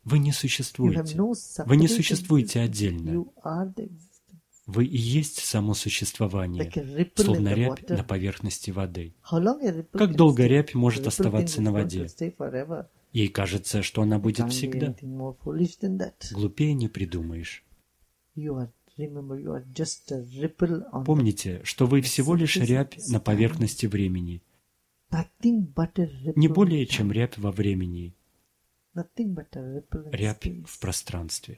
Вы не You have существуете. no Вы не separate существуете existence. отдельно. You are the existence. Вы и есть само существование, Like a ripple in словно the рябь water. на поверхности воды. How long a ripple Как can долго stay? рябь может The ripple оставаться thinks на it's going to воде? stay forever. Ей кажется, что она будет Can't be всегда. anything more foolish than that. Глупее не придумаешь. Remember, you are just a ripple on Помните, что вы всего лишь рябь на поверхности времени, nothing but a ripple. не более чем рябь во времени, Nothing but a ripple in рябь space. в пространстве.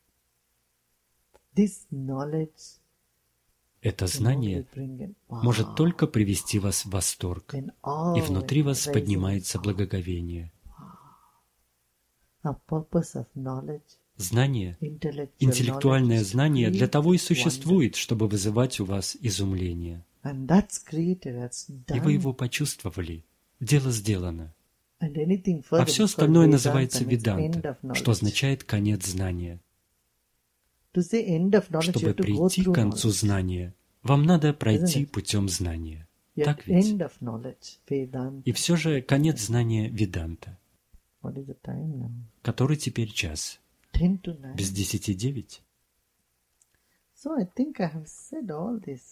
This knowledge Это can only знание bring in wow. может только привести вас в восторг, Then all и внутри вас rises. поднимается благоговение. The purpose of knowledge, Знание, intellectual интеллектуальное knowledge, знание для create того и wonder. существует, чтобы вызывать у вас изумление. And that's created, that's done. И вы его почувствовали. Дело сделано. And anything А further все is called остальное Vedanta, называется and it's end веданта, of knowledge. что означает конец знания. To say end of knowledge, you Чтобы have to go прийти through к концу knowledge. знания, вам надо пройти Isn't it? путем знания. Yet Так ведь? end of knowledge, Vedanta. И все же конец знания веданта. What is the time now? Который теперь час? 10 to 9. Без 10:09? So I think I have said all this.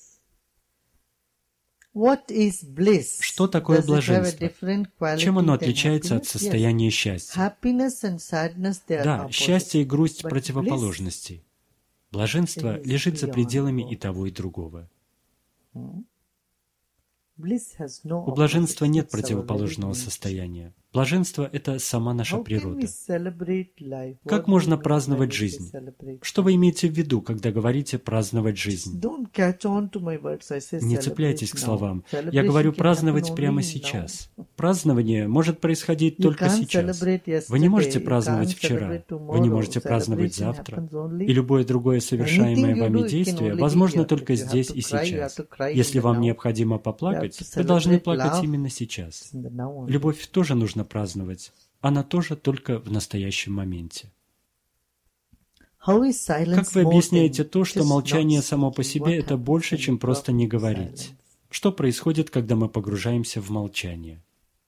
What is bliss? Что такое Does it have a блаженство? different quality Чем оно than отличается от happiness? состояния Yes. счастья? Happiness and sadness, they are Да, opposite. счастье и грусть But противоположности. Блаженство is лежит за beyond пределами both. и того, и другого. Bliss has no У блаженства opposite. нет It's our very противоположного nature. состояния. Блаженство – это сама наша How can we природа. celebrate life? Как What do можно you mean праздновать when you say жизнь? celebrate? Что вы имеете в виду, когда говорите «праздновать жизнь»? Don't catch on to my words. I say Не celebrate цепляйтесь к now. словам. Я Celebration говорю can праздновать happen прямо only сейчас. now. Празднование может происходить You только can't сейчас. celebrate Вы не можете yesterday, you праздновать can't вчера. celebrate Вы не tomorrow. можете праздновать Celebration завтра. happens only. И любое другое совершаемое Anything you вами do, it can действие only be возможно here. только If you have здесь to и cry, you have сейчас. to cry in Если the вам now. необходимо поплакать, You have to вы должны celebrate плакать love. именно сейчас. It's in the now only. Любовь тоже нужно праздновать. Она тоже только в настоящем моменте. How is silence Как вы more объясняете than то, что just молчание not само по speaking? себе – What это happens больше, when чем you просто drop не into говорить? silence? Что происходит, когда мы погружаемся в молчание?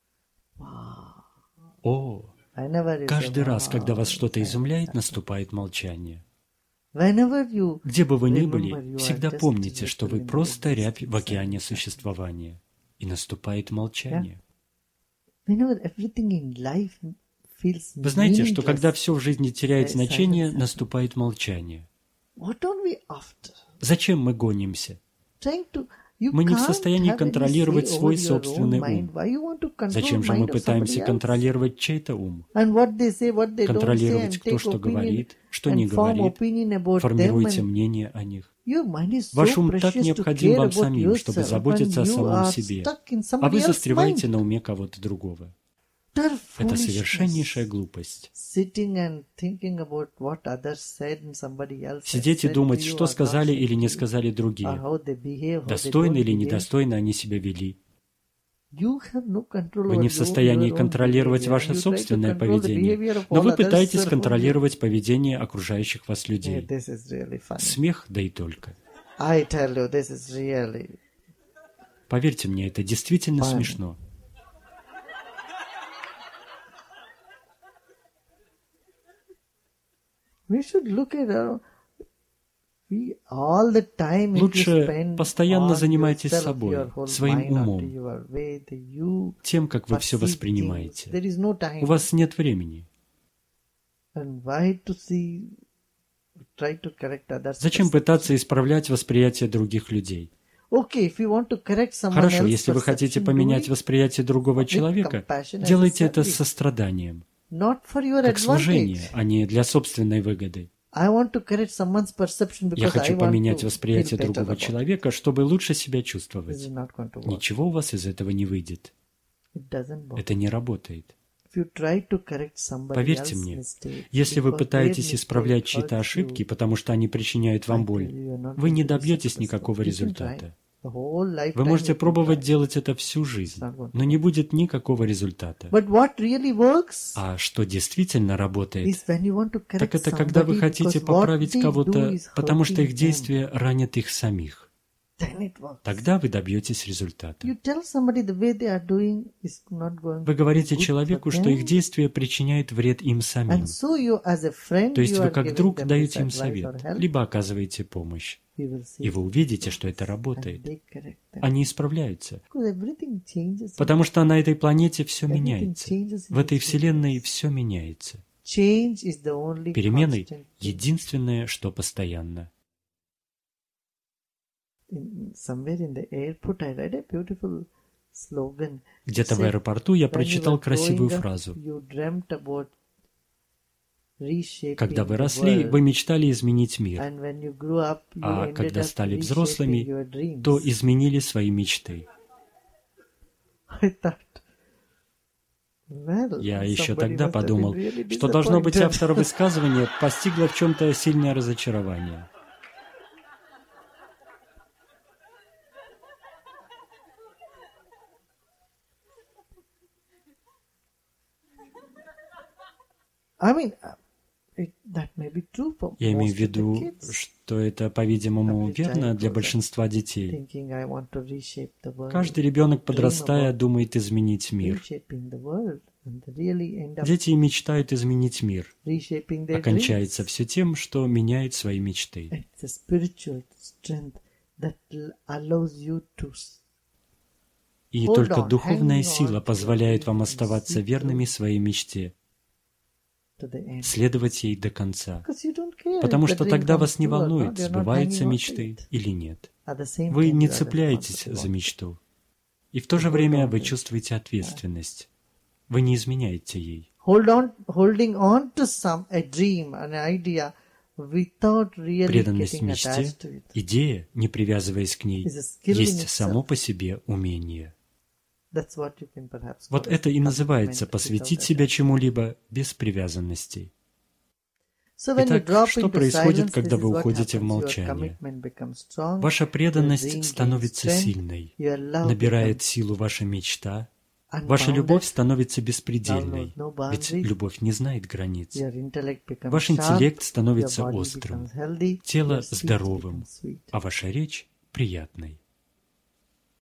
О, Whenever you каждый say, раз, когда вас "Wow, что-то silence изумляет, happens." наступает молчание. Whenever you Где бы вы ни remember, были, you are всегда just помните, a что ripple вы in the просто рябь в existence. океане существования. И наступает молчание. Whenever everything in life feels Вы знаете, что meaningless, когда все в жизни теряет silence значение, happens. наступает молчание. What are we after? Зачем мы гонимся? Trying to You Мы не в can't состоянии have any контролировать say свой over your собственный own mind. ум. Why you want to control Зачем же mind мы of пытаемся somebody else? контролировать чей-то ум? And what they say, what they don't say, Контролировать, and кто take что opinion говорит, что and не form говорит. opinion about them. Формируйте And мнение о них. your mind is so Ваш ум так precious to необходим care вам about самим, чтобы yourself, заботиться and о you самом are себе. stuck in А somebody вы else's застреваете mind. на уме кого-то другого. Utter Это foolishness. совершеннейшая глупость. Sitting and thinking about what others said and somebody else has Сидеть и said думать, to you что or сказали not или не said to you, сказали or другие. how they behave, how they Достойно don't или behave. недостойно они себя вели. You have no control Вы over не в состоянии your own контролировать behavior, and ваше you try to собственное control the поведение, behavior of но all вы others пытаетесь around you. контролировать поведение окружающих вас Yeah, людей. this is really funny. Смех, да и только. I tell you, this is really Поверьте мне, это действительно Funny. смешно. we should look at our we all the time if you Лучше spend постоянно on занимайтесь yourself, собой, your whole своим mind onto умом, your way, you тем, как вы все perceive воспринимаете. things. There is no time. У вас нет времени. And why to see, try to correct others? Зачем пытаться исправлять восприятие других людей? Okay, if you want to correct someone Хорошо, else's если вы хотите perception, поменять do it восприятие другого with человека, compassion and делайте это с service. состраданием, Not for your как advantage. служение, а не для собственной выгоды. I want to correct someone's perception because Я I хочу want поменять to восприятие feel better другого about it. человека, чтобы лучше себя This чувствовать. is not going to work. Ничего у вас из этого не выйдет. It doesn't work. Это не работает. If you try to correct somebody Поверьте else's мне, mistake, если вы because пытаетесь their исправлять mistake чьи-то hurts ошибки, you, потому что они причиняют вам I tell боль, you, you're not вы не going to be добьетесь successful. никакого You can результата. try. The whole lifetime Вы можете you can пробовать try. делать это всю жизнь, not going to но не будет никакого результата. But what really works А что действительно работает, is when you want to correct так это когда вы somebody хотите because what поправить they do кого-то, is потому что их hurting them. действия ранят их самих. then it works. Тогда вы добьетесь результата. You tell somebody the way they are doing is not going Вы to говорите be good человеку, for что их them. действие причиняет вред им самим. And so you, as a friend, То есть you вы are как giving друг them даете this им advice or совет, help. либо оказываете помощь. You will see И вы увидите, что это and работает. they correct them. Они исправляются. Because everything changes. Потому что на этой планете все Everything меняется. changes in В этой this Вселенной universe. все меняется. Change is the only Перемены constant. — единственное, что постоянно. Somewhere in the airport, I read a beautiful slogan. Где-то в Said, аэропорту я when you прочитал were красивую growing up, фразу. you dreamt about reshaping Когда вы the росли, world. вы мечтали изменить мир, And when you grew up, you а ended когда up стали reshaping взрослыми, your dreams. то изменили свои мечты. I thought, well, Я еще somebody тогда must have been подумал, really что должно быть disappointed. автора высказывания постигло в чем-то сильное разочарование. I mean, that may be true for Я имею most в of the виду, kids. что это, по-видимому, Every верно child для grows up большинства детей. Thinking, I want to reshape the world. Каждый ребенок, подрастая, about думает изменить мир. Reshaping the world, and they really end up Дети мечтают изменить мир, reshaping their а кончается dreams. все тем, что меняет свои мечты. It's a spiritual strength that allows you to И Hold только on, духовная hang on сила to позволяет your вам dreams, оставаться see верными through своей мечте, to the end. следовать ей до конца. Because you don't care Потому if the что dream тогда comes вас не true or волнует, not, you're not сбываются hanging on to мечты it. или нет. At the same Вы time, не you are цепляетесь responsible. за мечту. И в то же Hold время on вы to it. чувствуете ответственность. Вы не изменяете ей. Holding on to a dream, an idea, without really Преданность getting мечте, attached to it, идея, не привязываясь к ней, is a skill in есть itself. само по себе умение. That's what you can perhaps Вот call это и as называется commitment посвятить without себя attachment. чему-либо без привязанностей. So when you Итак, drop что into происходит, silence, когда this вы is what уходите в happens. Your молчание? commitment becomes strong, Ваша your dream преданность gains становится strength, сильной, your love набирает becomes силу ваша мечта, unbounded, ваша любовь становится love беспредельной, knows no ведь boundaries, любовь не знает границ. your intellect becomes Ваш sharp, интеллект your становится body острым, becomes healthy, тело your speech здоровым, becomes sweet. а ваша речь приятной.